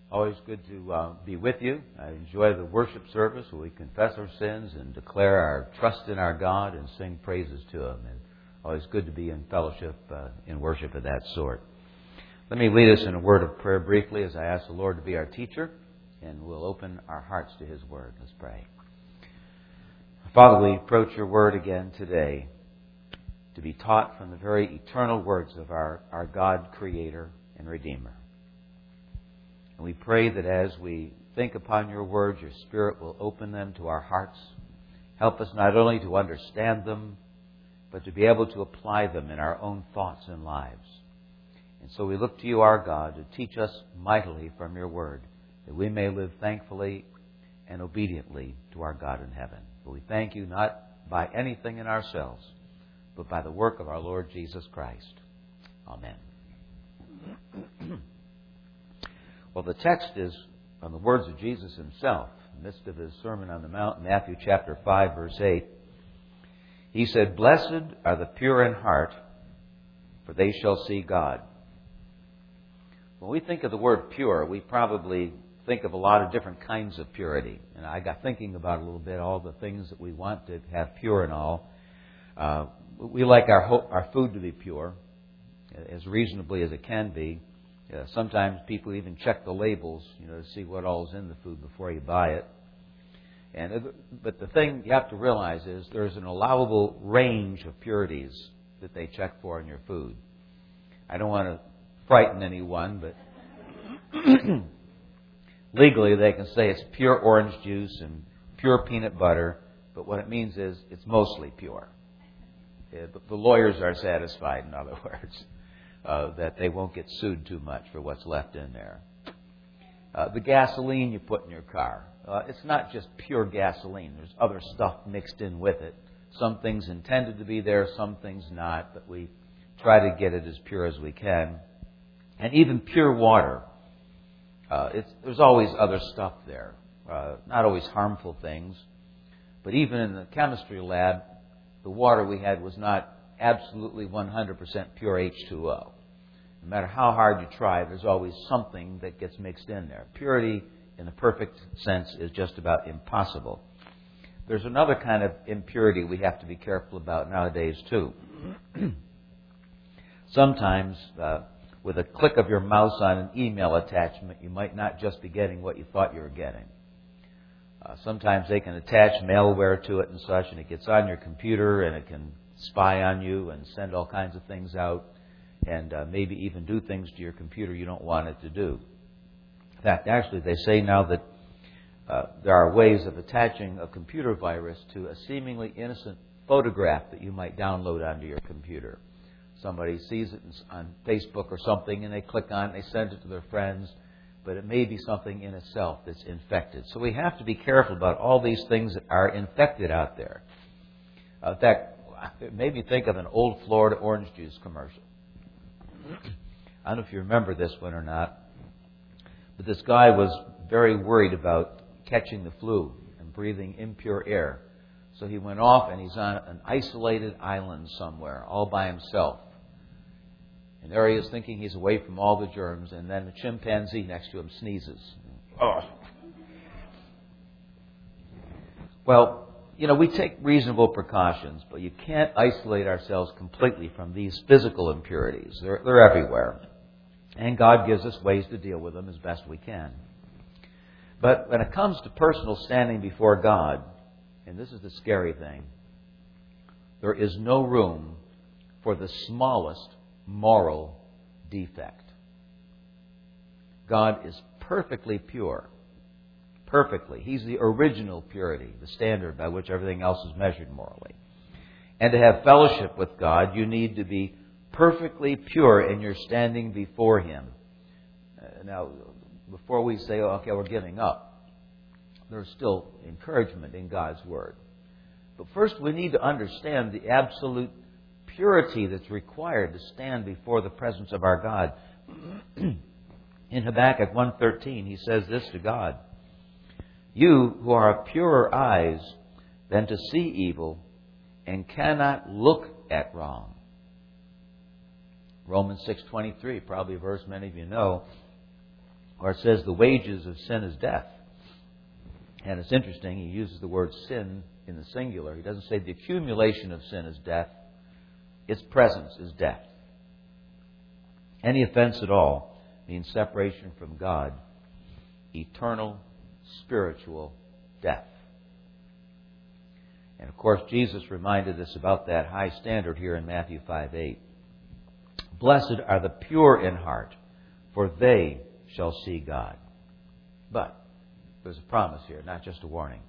Always good to be with you. I enjoy the worship service where we confess our sins and declare our trust in our God and sing praises to Him. And always good to be in fellowship in worship of that sort. Let me lead us in a word of prayer briefly as I ask the Lord to be our teacher, and we'll open our hearts to His Word. Let's pray. Father, we approach Your Word again today to be taught from the very eternal words of our God, Creator and Redeemer. And we pray that as we think upon Your words, Your Spirit will open them to our hearts. Help us not only to understand them, but to be able to apply them in our own thoughts and lives. And so we look to You, our God, to teach us mightily from Your word, that we may live thankfully and obediently to our God in heaven. For we thank You not by anything in ourselves, but by the work of our Lord Jesus Christ. Amen. Well, the text is on the words of Jesus Himself, in the midst of His Sermon on the Mount, Matthew chapter 5, verse 8. He said, "Blessed are the pure in heart, for they shall see God." When we think of the word pure, we probably think of a lot of different kinds of purity. And I got thinking about a little bit all the things that we want to have pure and all. We like our food to be pure, as reasonably as it can be. Sometimes people even check the labels, to see what all is in the food before you buy it. But the thing you have to realize is there's an allowable range of purities that they check for in your food. I don't want to frighten anyone, but legally they can say it's pure orange juice and pure peanut butter, but what it means is it's mostly pure. But the lawyers are satisfied, in other words. That they won't get sued too much for what's left in there. The gasoline you put in your car, it's not just pure gasoline. There's other stuff mixed in with it. Some things intended to be there, some things not, but we try to get it as pure as we can. And even pure water, there's always other stuff there. Not always harmful things. But even in the chemistry lab, the water we had was not absolutely 100% pure H2O. No matter how hard you try, there's always something that gets mixed in there. Purity, in the perfect sense, is just about impossible. There's another kind of impurity we have to be careful about nowadays, too. Sometimes, with a click of your mouse on an email attachment, you might not just be getting what you thought you were getting. Sometimes they can attach malware to it and such, and it gets on your computer, and it can spy on you and send all kinds of things out, and maybe even do things to your computer you don't want it to do. In fact, actually, they say now that there are ways of attaching a computer virus to a seemingly innocent photograph that you might download onto your computer. Somebody sees it on Facebook or something, and they click on it, they send it to their friends, but it may be something in itself that's infected. So we have to be careful about all these things that are infected out there. In fact, it made me think of an old Florida orange juice commercial. I don't know if you remember this one or not, but this guy was very worried about catching the flu and breathing impure air. So he went off and he's on an isolated island somewhere, all by himself. And there he is thinking he's away from all the germs, and then a chimpanzee next to him sneezes. Oh. Well, we take reasonable precautions, but you can't isolate ourselves completely from these physical impurities. They're everywhere. And God gives us ways to deal with them as best we can. But when it comes to personal standing before God, and this is the scary thing, there is no room for the smallest moral defect. God is perfectly pure. Perfectly. He's the original purity, the standard by which everything else is measured morally. And to have fellowship with God, you need to be perfectly pure in your standing before Him. Now, before we say, okay, we're giving up, there's still encouragement in God's Word. But first, we need to understand the absolute purity that's required to stand before the presence of our God. In Habakkuk 1:13, he says this to God: "You who are of purer eyes than to see evil and cannot look at wrong." Romans 6:23, probably a verse many of you know. Or it says the wages of sin is death. And it's interesting, he uses the word sin in the singular. He doesn't say the accumulation of sin is death. Its presence is death. Any offense at all means separation from God, eternal, spiritual death. And of course, Jesus reminded us about that high standard here in Matthew 5:8. Blessed are the pure in heart, for they shall see God. But there's a promise here, not just a warning.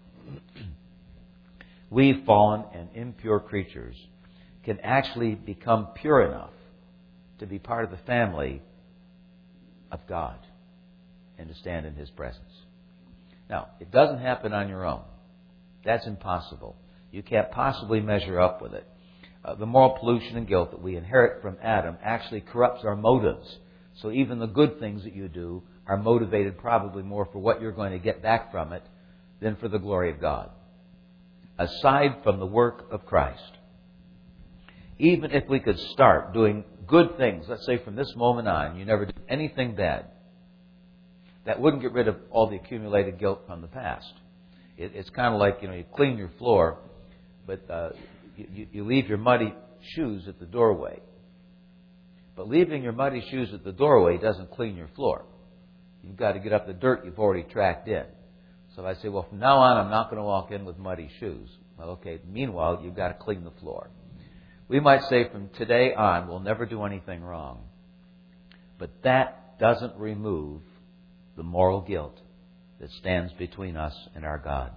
We, fallen and impure creatures, can actually become pure enough to be part of the family of God and to stand in His presence. Now, it doesn't happen on your own. That's impossible. You can't possibly measure up with it. The moral pollution and guilt that we inherit from Adam actually corrupts our motives. So even the good things that you do are motivated probably more for what you're going to get back from it than for the glory of God. Aside from the work of Christ, even if we could start doing good things, let's say from this moment on, you never did anything bad, that wouldn't get rid of all the accumulated guilt from the past. It's kind of like, you clean your floor, but you leave your muddy shoes at the doorway. But leaving your muddy shoes at the doorway doesn't clean your floor. You've got to get up the dirt you've already tracked in. So I say, well, from now on, I'm not going to walk in with muddy shoes. Well, okay, meanwhile, you've got to clean the floor. We might say from today on, we'll never do anything wrong. But that doesn't remove the moral guilt that stands between us and our God.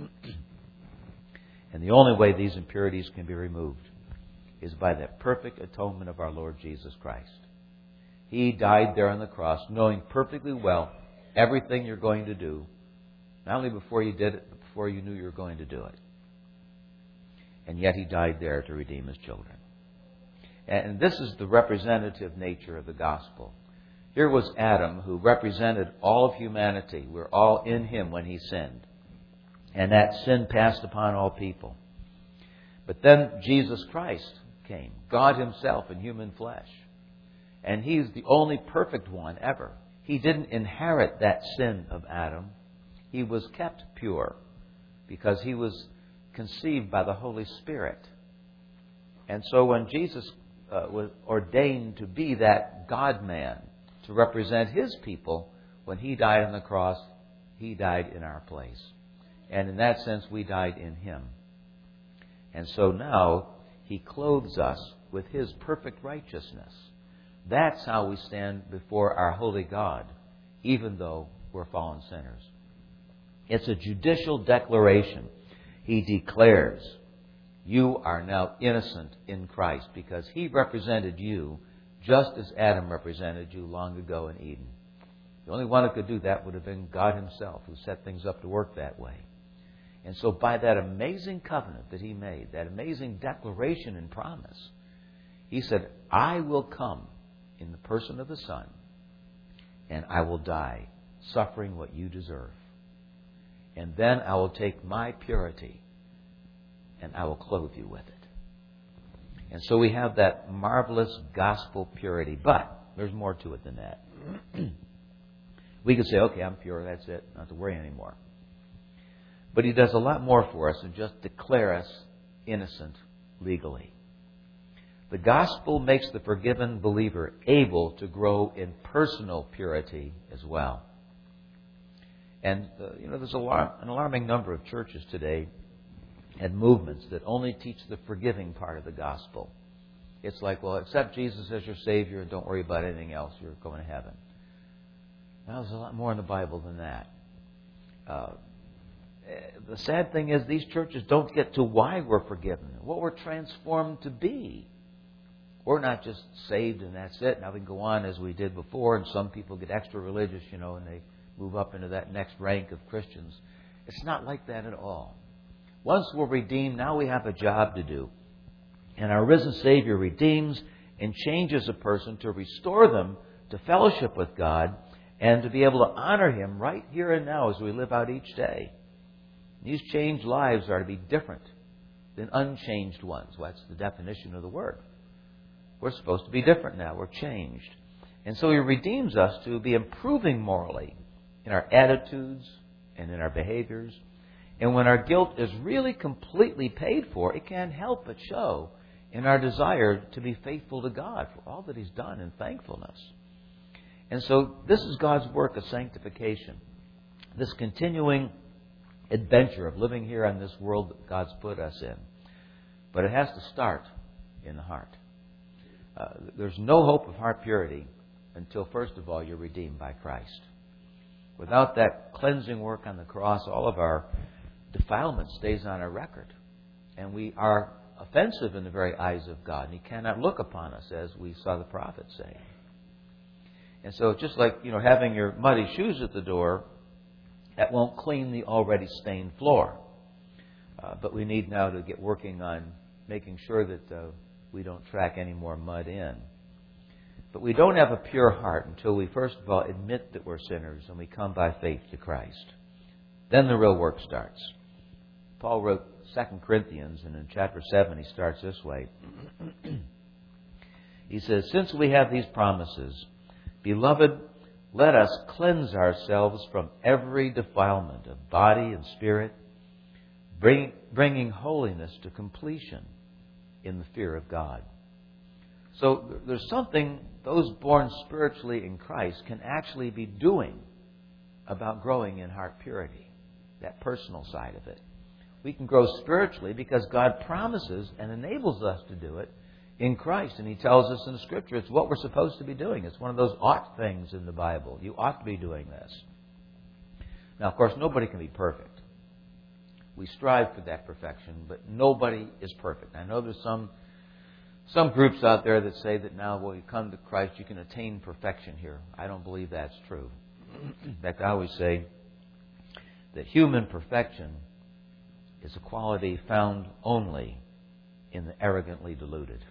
And the only way these impurities can be removed is by the perfect atonement of our Lord Jesus Christ. He died there on the cross, knowing perfectly well everything you're going to do, not only before you did it, but before you knew you were going to do it. And yet He died there to redeem His children. And this is the representative nature of the gospel. Here was Adam, who represented all of humanity. We're all in him when he sinned. And that sin passed upon all people. But then Jesus Christ came, God Himself in human flesh. And He's the only perfect one ever. He didn't inherit that sin of Adam. He was kept pure because He was conceived by the Holy Spirit. And so when Jesus was ordained to be that God-man, to represent His people, when He died on the cross, He died in our place. And in that sense, we died in Him. And so now, He clothes us with His perfect righteousness. That's how we stand before our holy God, even though we're fallen sinners. It's a judicial declaration. He declares, you are now innocent in Christ, because He represented you just as Adam represented you long ago in Eden. The only one who could do that would have been God Himself, who set things up to work that way. And so by that amazing covenant that He made, that amazing declaration and promise, He said, I will come in the person of the Son, and I will die, suffering what you deserve. And then I will take my purity, and I will clothe you with it. And so we have that marvelous gospel purity. But there's more to it than that. We could say, okay, I'm pure, that's it, not to worry anymore. But He does a lot more for us than just declare us innocent legally. The gospel makes the forgiven believer able to grow in personal purity as well. And, there's an alarming number of churches today and movements that only teach the forgiving part of the gospel. It's like, well, accept Jesus as your Savior and don't worry about anything else. You're going to heaven. Now, there's a lot more in the Bible than that. The sad thing is these churches don't get to why we're forgiven, what we're transformed to be. We're not just saved and that's it. Now we can go on as we did before, and some people get extra religious, and they move up into that next rank of Christians. It's not like that at all. Once we're redeemed, now we have a job to do. And our risen Savior redeems and changes a person to restore them to fellowship with God and to be able to honor Him right here and now as we live out each day. These changed lives are to be different than unchanged ones. Well, that's the definition of the word. We're supposed to be different now. We're changed. And so He redeems us to be improving morally in our attitudes and in our behaviors. And when our guilt is really completely paid for, it can't help but show in our desire to be faithful to God for all that He's done in thankfulness. And so this is God's work of sanctification, this continuing adventure of living here on this world that God's put us in. But it has to start in the heart. There's no hope of heart purity until, first of all, you're redeemed by Christ. Without that cleansing work on the cross, all of our defilement stays on our record. And we are offensive in the very eyes of God. And He cannot look upon us, as we saw the prophet say. And so just like, having your muddy shoes at the door, that won't clean the already stained floor. But we need now to get working on making sure that we don't track any more mud in. But we don't have a pure heart until we first of all admit that we're sinners and we come by faith to Christ. Then the real work starts. Paul wrote 2 Corinthians, and in chapter 7 he starts this way. He says, "Since we have these promises, beloved, let us cleanse ourselves from every defilement of body and spirit, bringing holiness to completion in the fear of God." So there's something those born spiritually in Christ can actually be doing about growing in heart purity, that personal side of it. We can grow spiritually because God promises and enables us to do it in Christ. And He tells us in the Scripture it's what we're supposed to be doing. It's one of those ought things in the Bible. You ought to be doing this. Now, of course, nobody can be perfect. We strive for that perfection, but nobody is perfect. I know there's some groups out there that say that now when you come to Christ you can attain perfection here. I don't believe that's true. In fact, I always say that human perfection is a quality found only in the arrogantly deluded.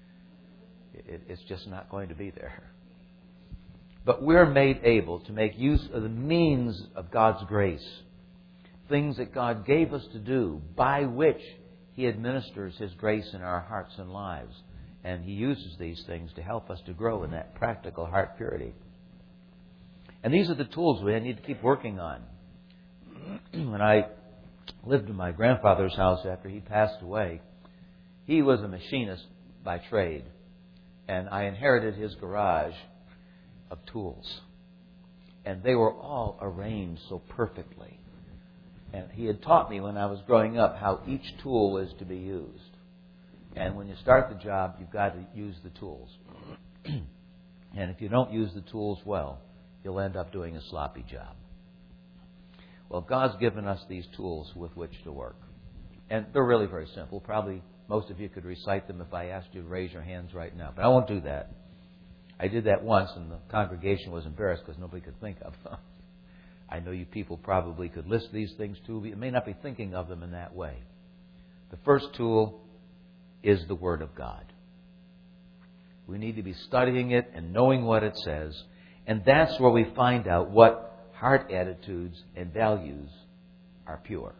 It's just not going to be there. But we're made able to make use of the means of God's grace, things that God gave us to do, by which He administers His grace in our hearts and lives. And He uses these things to help us to grow in that practical heart purity. And these are the tools we need to keep working on. When I lived in my grandfather's house after he passed away, he was a machinist by trade. And I inherited his garage of tools. And they were all arranged so perfectly. And he had taught me when I was growing up how each tool is to be used. And when you start the job, you've got to use the tools. And if you don't use the tools well, you'll end up doing a sloppy job. Well, God's given us these tools with which to work. And they're really very simple. Probably most of you could recite them if I asked you to raise your hands right now. But I won't do that. I did that once, and the congregation was embarrassed because nobody could think of them. I know you people probably could list these things too, but you may not be thinking of them in that way. The first tool is the Word of God. We need to be studying it and knowing what it says. And that's where we find out what heart attitudes and values are pure.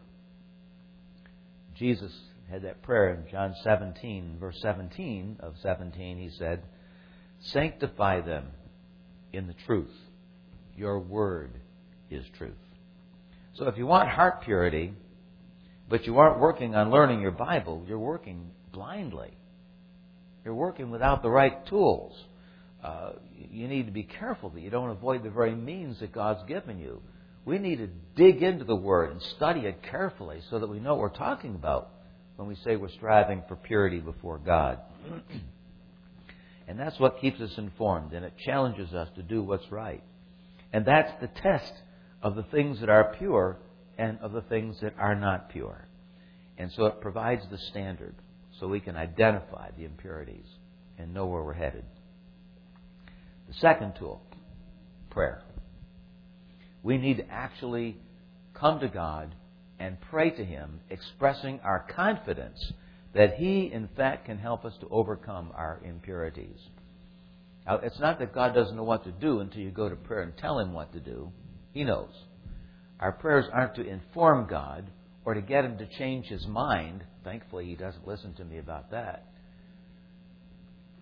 Jesus had that prayer in John 17, verse 17 of 17. He said, "Sanctify them in the truth. Your word is truth." So if you want heart purity, but you aren't working on learning your Bible, you're working blindly. You're working without the right tools. You need to be careful that you don't avoid the very means that God's given you. We need to dig into the Word and study it carefully so that we know what we're talking about when we say we're striving for purity before God. And that's what keeps us informed, and it challenges us to do what's right. And that's the test of the things that are pure and of the things that are not pure. And so it provides the standard so we can identify the impurities and know where we're headed. The second tool, prayer. We need to actually come to God and pray to Him, expressing our confidence that He, in fact, can help us to overcome our impurities. Now, it's not that God doesn't know what to do until you go to prayer and tell Him what to do. He knows. Our prayers aren't to inform God or to get Him to change His mind. Thankfully, He doesn't listen to me about that.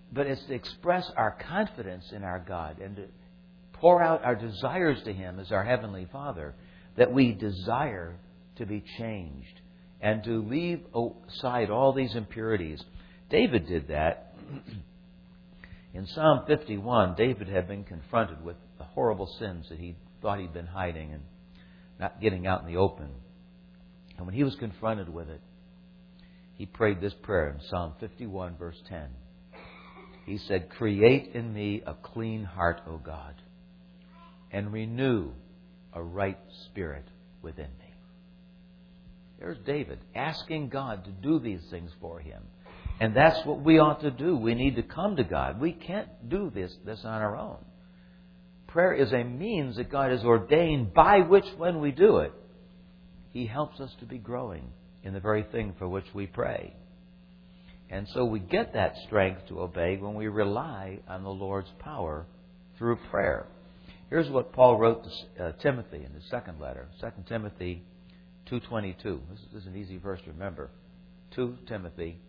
but it's to express our confidence in our God and to pour out our desires to Him as our Heavenly Father, that we desire to be changed and to leave aside all these impurities. David did that. In Psalm 51, David had been confronted with the horrible sins that he thought he'd been hiding and not getting out in the open. And when he was confronted with it, he prayed this prayer in Psalm 51, verse 10. He said, "Create in me a clean heart, O God, and renew a right spirit within me." There's David asking God to do these things for him. And that's what we ought to do. We need to come to God. We can't do this on our own. Prayer is a means that God has ordained by which, when we do it, He helps us to be growing in the very thing for which we pray. And so we get that strength to obey when we rely on the Lord's power through prayer. Here's what Paul wrote to Timothy in his second letter, 2 Timothy 2:22. This is an easy verse to remember. 2 Timothy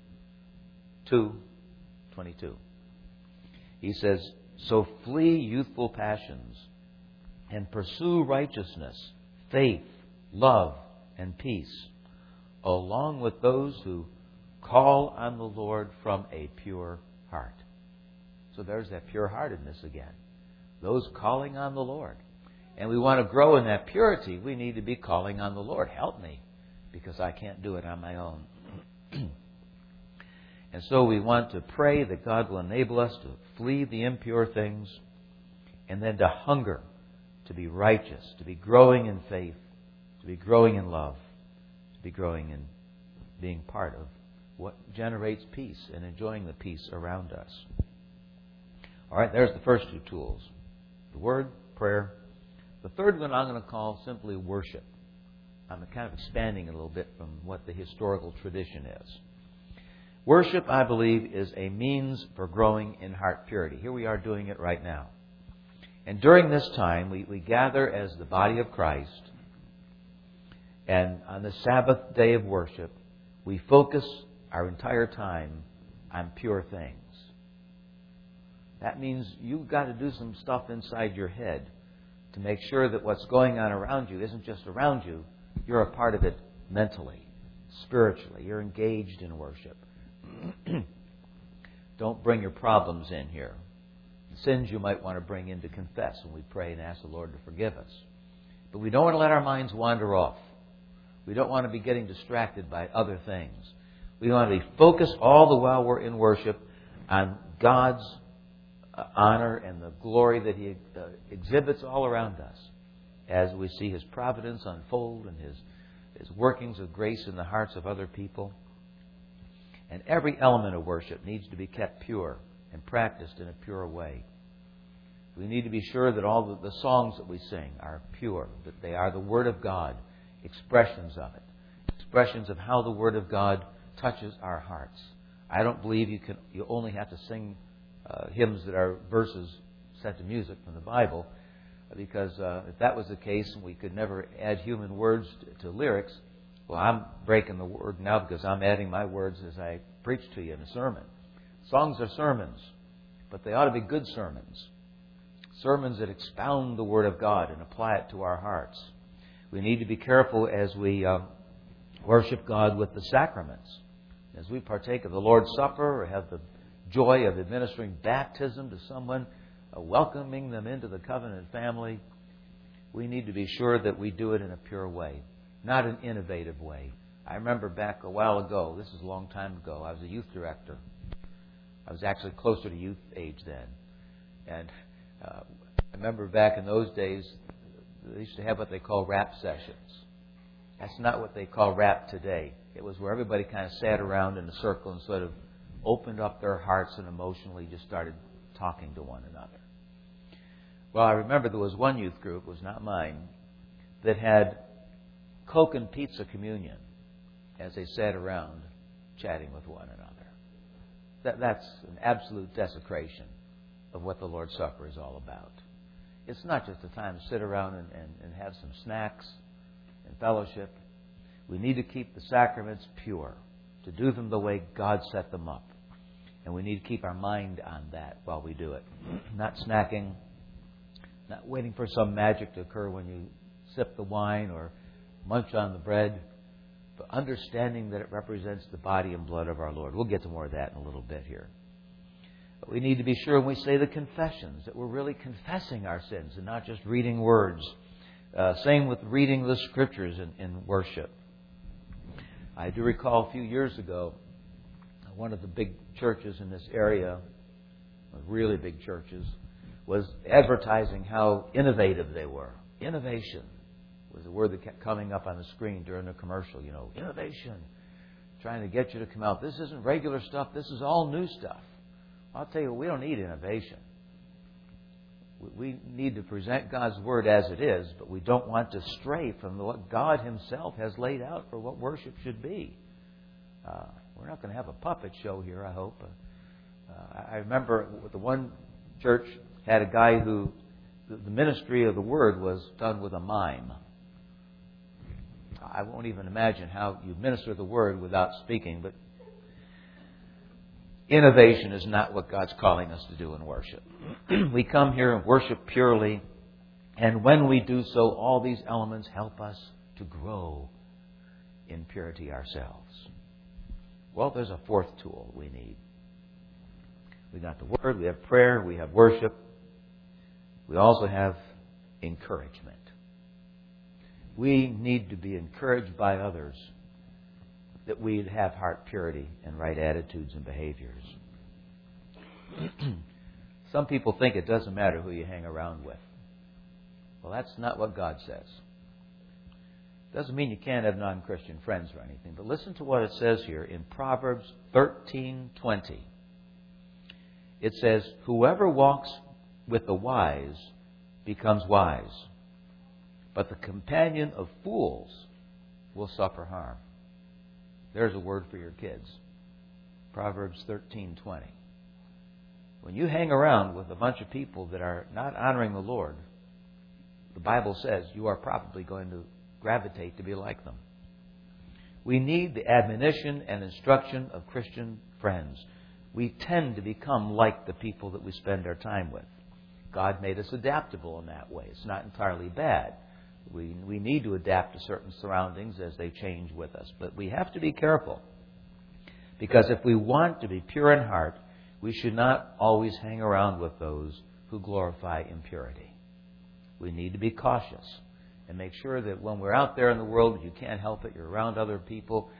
2:22. He says, "So flee youthful passions and pursue righteousness, faith, love, and peace, along with those who call on the Lord from a pure heart." So there's that pure-heartedness again. Those calling on the Lord. And we want to grow in that purity. We need to be calling on the Lord. Help me, because I can't do it on my own. And so we want to pray that God will enable us to flee the impure things and then to hunger to be righteous, to be growing in faith, to be growing in love, to be growing in being part of what generates peace and enjoying the peace around us. All right, there's the first two tools. The Word, prayer. The third one I'm going to call simply worship. I'm kind of expanding a little bit from what the historical tradition is. Worship, I believe, is a means for growing in heart purity. Here we are doing it right now. And during this time, we gather as the body of Christ. And on the Sabbath day of worship, we focus our entire time on pure things. That means you've got to do some stuff inside your head to make sure that what's going on around you isn't just around you. You're a part of it mentally, spiritually. You're engaged in worship. Don't bring your problems in here. The sins you might want to bring in to confess when we pray and ask the Lord to forgive us. But we don't want to let our minds wander off. We don't want to be getting distracted by other things. We want to be focused all the while we're in worship on God's honor and the glory that He exhibits all around us as we see His providence unfold and His workings of grace in the hearts of other people. And every element of worship needs to be kept pure and practiced in a pure way. We need to be sure that all the songs that we sing are pure, that they are the Word of God, expressions of it, expressions of how the Word of God touches our hearts. I don't believe you only have to sing hymns that are verses set to music from the Bible, because if that was the case and we could never add human words to lyrics, well, I'm breaking the word now because I'm adding my words as I preach to you in a sermon. Songs are sermons, but they ought to be good sermons. Sermons that expound the Word of God and apply it to our hearts. We need to be careful as we worship God with the sacraments. As we partake of the Lord's Supper or have the joy of administering baptism to someone, welcoming them into the covenant family, we need to be sure that we do it in a pure way, not an innovative way. I remember back a while ago, this is a long time ago, I was a youth director. I was actually closer to youth age then. And I remember back in those days, they used to have what they call rap sessions. That's not what they call rap today. It was where everybody kind of sat around in a circle and sort of opened up their hearts and emotionally just started talking to one another. Well, I remember there was one youth group, it was not mine, that had Coke and pizza communion as they sat around chatting with one another. That's an absolute desecration of what the Lord's Supper is all about. It's not just a time to sit around and have some snacks and fellowship. We need to keep the sacraments pure, to do them the way God set them up. And we need to keep our mind on that while we do it. Not snacking, not waiting for some magic to occur when you sip the wine or munch on the bread, but understanding that it represents the body and blood of our Lord. We'll get to more of that in a little bit here. But we need to be sure when we say the confessions that we're really confessing our sins and not just reading words. Same with reading the Scriptures in worship. I do recall a few years ago, one of the big churches in this area, really big churches, was advertising how innovative they were. Innovation was the word that kept coming up on the screen during the commercial. Innovation. Trying to get you to come out. This isn't regular stuff. This is all new stuff. I'll tell you, we don't need innovation. We need to present God's Word as it is, but we don't want to stray from what God Himself has laid out for what worship should be. We're not going to have a puppet show here, I hope. I remember the one church had a guy who, the ministry of the Word was done with a mime. I won't even imagine how you minister the Word without speaking, but innovation is not what God's calling us to do in worship. We come here and worship purely, and when we do so, all these elements help us to grow in purity ourselves. Well, there's a fourth tool we need. We got the Word, we have prayer, we have worship. We also have encouragement. We need to be encouraged by others that we have heart purity and right attitudes and behaviors. Some people think it doesn't matter who you hang around with. Well, that's not what God says. Doesn't mean you can't have non-Christian friends or anything, but listen to what it says here in Proverbs 13:20. It says, "Whoever walks with the wise becomes wise, but the companion of fools will suffer harm." There's a word for your kids. Proverbs 13:20. When you hang around with a bunch of people that are not honoring the Lord, the Bible says you are probably going to gravitate to be like them. We need the admonition and instruction of Christian friends. We tend to become like the people that we spend our time with. God made us adaptable in that way. It's not entirely bad. We need to adapt to certain surroundings as they change with us. But we have to be careful. Because if we want to be pure in heart, we should not always hang around with those who glorify impurity. We need to be cautious and make sure that when we're out there in the world, you can't help it, you're around other people,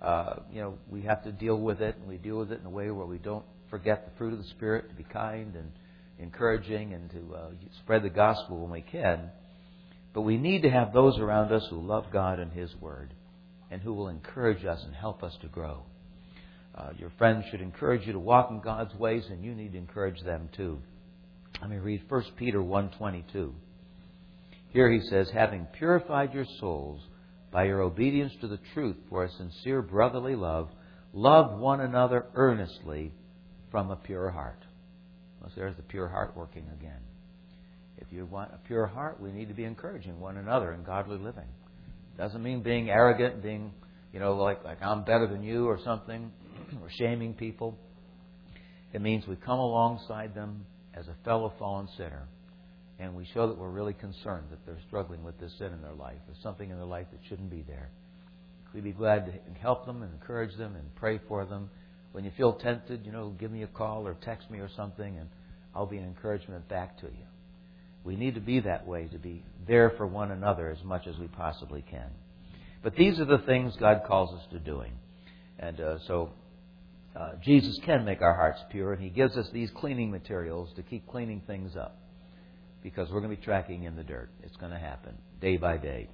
we have to deal with it, and we deal with it in a way where we don't forget the fruit of the Spirit, to be kind and encouraging and to spread the gospel when we can. But we need to have those around us who love God and His Word and who will encourage us and help us to grow. Your friends should encourage you to walk in God's ways, and you need to encourage them too. Let me read 1 Peter 1:22. Here he says, "Having purified your souls by your obedience to the truth for a sincere brotherly love, love one another earnestly from a pure heart." Well, there's the pure heart working again. If you want a pure heart, we need to be encouraging one another in godly living. Doesn't mean being arrogant, being, like I'm better than you or something, or shaming people. It means we come alongside them as a fellow fallen sinner, and we show that we're really concerned that they're struggling with this sin in their life. There's something in their life that shouldn't be there. We'd be glad to help them and encourage them and pray for them. When you feel tempted, give me a call or text me or something, and I'll be an encouragement back to you. We need to be that way, to be there for one another as much as we possibly can. But these are the things God calls us to doing. And so Jesus can make our hearts pure, and He gives us these cleaning materials to keep cleaning things up. Because we're going to be tracking in the dirt. It's going to happen day by day.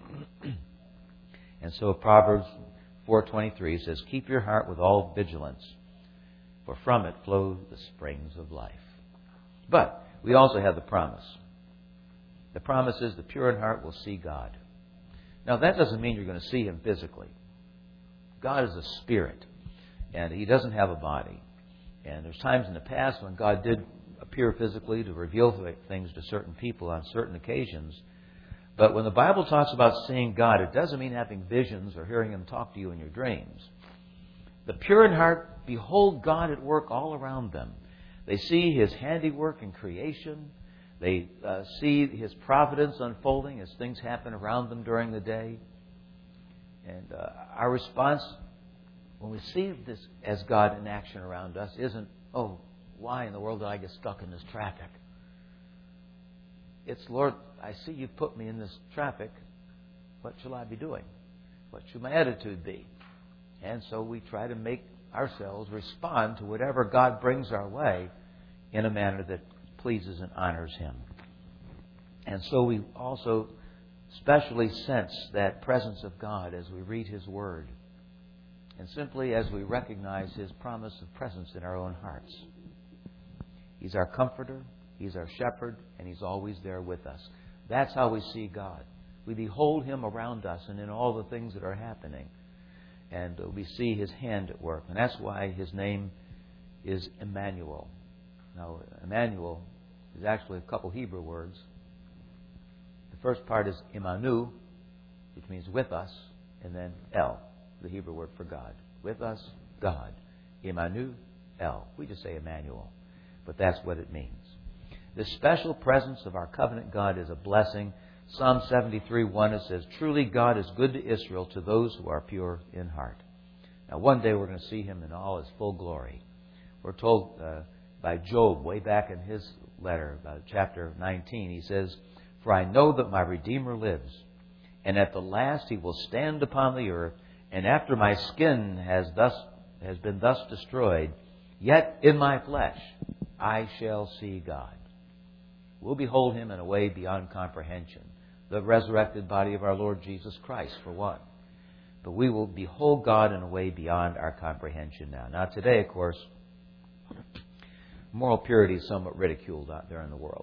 And so Proverbs 4:23 says, "Keep your heart with all vigilance, for from it flow the springs of life." But we also have the promise. The promise is the pure in heart will see God. Now that doesn't mean you're going to see Him physically. God is a spirit, and He doesn't have a body. And there's times in the past when God did appear physically to reveal things to certain people on certain occasions. But when the Bible talks about seeing God, it doesn't mean having visions or hearing Him talk to you in your dreams. The pure in heart behold God at work all around them. They see His handiwork in creation. They see His providence unfolding as things happen around them during the day. And our response when we see this as God in action around us isn't, oh, why in the world did I get stuck in this traffic? It's, Lord, I see you put me in this traffic. What shall I be doing? What should my attitude be? And so we try to make ourselves respond to whatever God brings our way in a manner that pleases and honors Him. And so we also especially sense that presence of God as we read His Word and simply as we recognize His promise of presence in our own hearts. He's our comforter, He's our shepherd, and He's always there with us. That's how we see God. We behold Him around us and in all the things that are happening. And we see His hand at work. And that's why His name is Emmanuel. Now, Emmanuel is actually a couple Hebrew words. The first part is Imanu, which means with us, and then El, the Hebrew word for God. With us, God. Imanu, El. We just say Emmanuel. But that's what it means. The special presence of our covenant God is a blessing. Psalm 73:1, it says, truly God is good to Israel, to those who are pure in heart. Now, one day we're going to see Him in all His full glory. We're told by Job, way back in his letter, about chapter 19, he says, for I know that my Redeemer lives, and at the last He will stand upon the earth, and after my skin has been thus destroyed, yet in my flesh I shall see God. We'll behold Him in a way beyond comprehension. The resurrected body of our Lord Jesus Christ, for one. But we will behold God in a way beyond our comprehension now. Now, today, of course, moral purity is somewhat ridiculed out there in the world.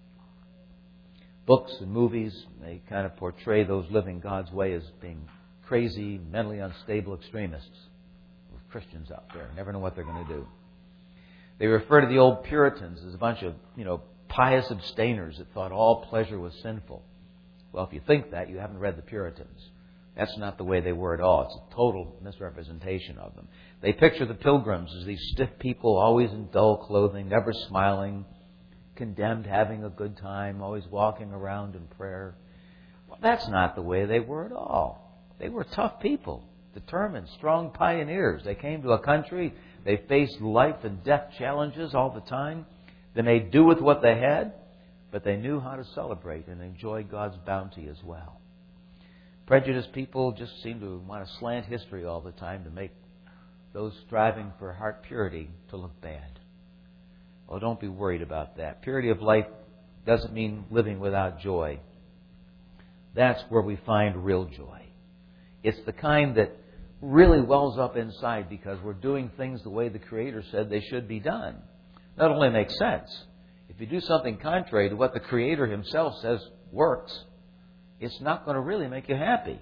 Books and movies, they kind of portray those living God's way as being crazy, mentally unstable extremists. There's Christians out there, never know what they're going to do. They refer to the old Puritans as a bunch of, pious abstainers that thought all pleasure was sinful. Well, if you think that, you haven't read the Puritans. That's not the way they were at all. It's a total misrepresentation of them. They picture the Pilgrims as these stiff people, always in dull clothing, never smiling, condemned, having a good time, always walking around in prayer. Well, that's not the way they were at all. They were tough people, determined, strong pioneers. They came to a country, they faced life and death challenges all the time. They made do with what they had, but they knew how to celebrate and enjoy God's bounty as well. Prejudiced people just seem to want to slant history all the time to make those striving for heart purity to look bad. Oh, don't be worried about that. Purity of life doesn't mean living without joy. That's where we find real joy. It's the kind that really wells up inside because we're doing things the way the Creator said they should be done. Not only makes sense, if you do something contrary to what the Creator Himself says works, it's not going to really make you happy.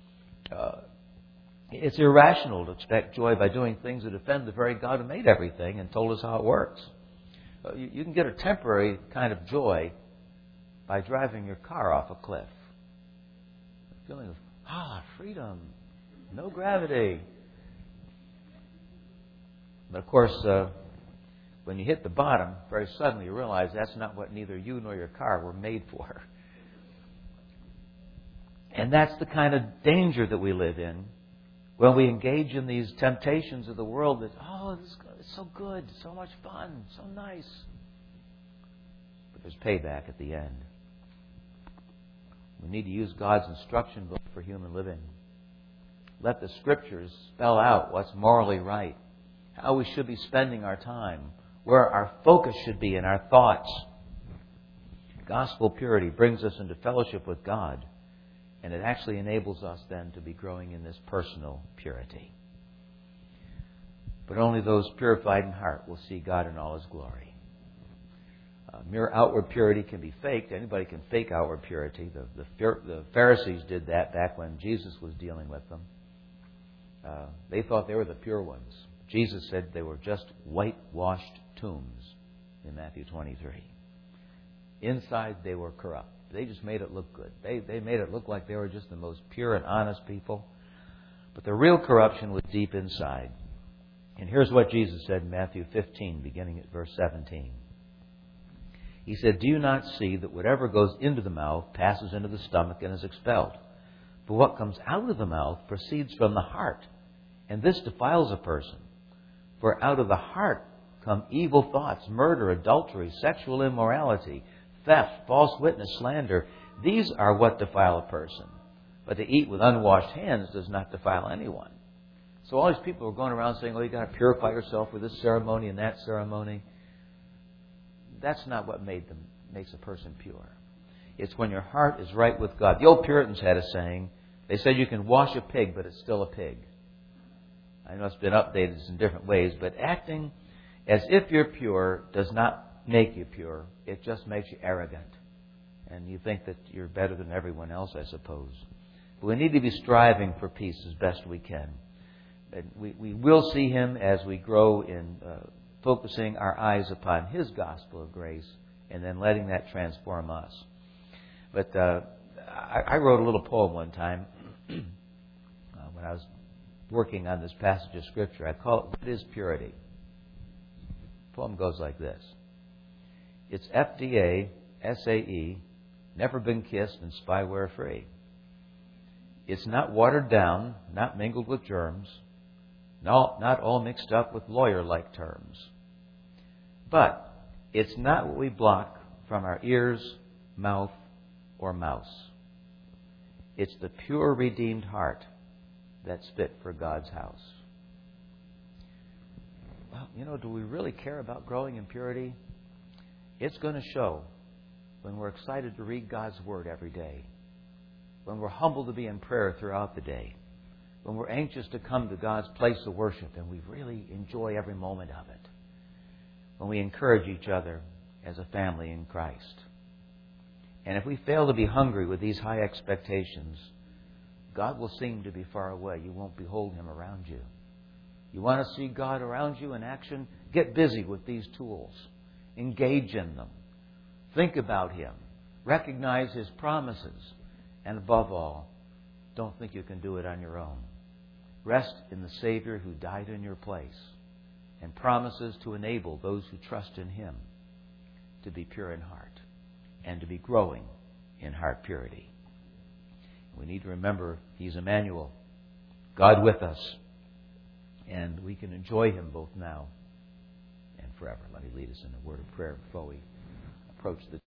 It's irrational to expect joy by doing things that offend the very God who made everything and told us how it works. You can get a temporary kind of joy by driving your car off a cliff. A feeling of, freedom, no gravity. But of course, when you hit the bottom, very suddenly you realize that's not what neither you nor your car were made for. And that's the kind of danger that we live in when we engage in these temptations of the world that, it's so good, so much fun, so nice. But there's payback at the end. We need to use God's instruction book for human living. Let the Scriptures spell out what's morally right, how we should be spending our time, where our focus should be in our thoughts. Gospel purity brings us into fellowship with God, and it actually enables us then to be growing in this personal purity. But only those purified in heart will see God in all His glory. Mere outward purity can be faked. Anybody can fake outward purity. The Pharisees did that back when Jesus was dealing with them. They thought they were the pure ones. Jesus said they were just whitewashed tombs in Matthew 23. Inside they were corrupt. They just made it look good. They made it look like they were just the most pure and honest people. But the real corruption was deep inside. And here's what Jesus said in Matthew 15, beginning at verse 17. He said, "Do you not see that whatever goes into the mouth passes into the stomach and is expelled? But what comes out of the mouth proceeds from the heart, and this defiles a person. For out of the heart come evil thoughts, murder, adultery, sexual immorality, theft, false witness, slander. These are what defile a person. But to eat with unwashed hands does not defile anyone." So all these people are going around saying, "Oh, you've got to purify yourself with this ceremony and that ceremony." That's not what makes a person pure. It's when your heart is right with God. The old Puritans had a saying. They said you can wash a pig, but it's still a pig. I know it's been updated in different ways, but acting as if you're pure does not make you pure. It just makes you arrogant. And you think that you're better than everyone else, I suppose. But we need to be striving for peace as best we can. And we will see Him as we grow in focusing our eyes upon His gospel of grace and then letting that transform us. But I wrote a little poem one time when I was working on this passage of Scripture. I call it, "What is Purity?" The poem goes like this. "It's FDA, SAE, never been kissed and spyware free. It's not watered down, not mingled with germs, not all mixed up with lawyer-like terms. But it's not what we block from our ears, mouth, or mouse. It's the pure, redeemed heart that's fit for God's house." Well, do we really care about growing in purity? It's going to show when we're excited to read God's Word every day, when we're humble to be in prayer throughout the day, when we're anxious to come to God's place of worship and we really enjoy every moment of it, when we encourage each other as a family in Christ. And if we fail to be hungry with these high expectations, God will seem to be far away. You won't behold Him around you. You want to see God around you in action? Get busy with these tools. Engage in them. Think about Him. Recognize His promises. And above all, don't think you can do it on your own. Rest in the Savior who died in your place and promises to enable those who trust in Him to be pure in heart and to be growing in heart purity. We need to remember He's Emmanuel, God with us, and we can enjoy Him both now and forever. Let me lead us in a word of prayer before we approach the